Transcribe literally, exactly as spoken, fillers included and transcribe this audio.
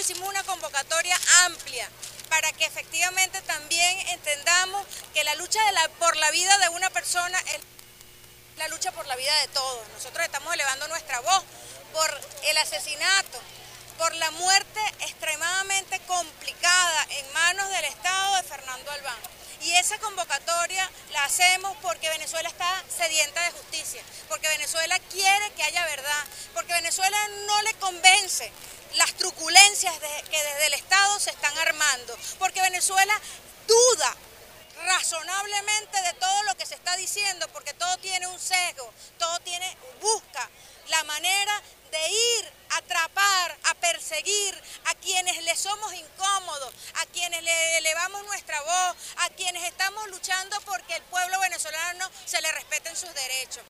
hicimos una convocatoria amplia para que efectivamente también entendamos que la lucha de la, por la vida de una persona es la lucha por la vida de todos. Nosotros estamos elevando nuestra voz por el asesinato, por la muerte extremadamente complicada en manos del Estado de Fernando Albán. Y esa convocatoria la hacemos porque Venezuela está sedienta de justicia, porque Venezuela quiere que haya verdad, porque Venezuela no le convence las truculencias de, que desde el Estado se están armando, porque Venezuela duda razonablemente de todo lo que se está diciendo, porque todo tiene un sesgo, todo tiene, busca la manera de ir a atrapar, a perseguir a quienes le somos incómodos, a quienes le elevamos nuestra voz, a quienes estamos luchando porque el pueblo venezolano se le respeten sus derechos.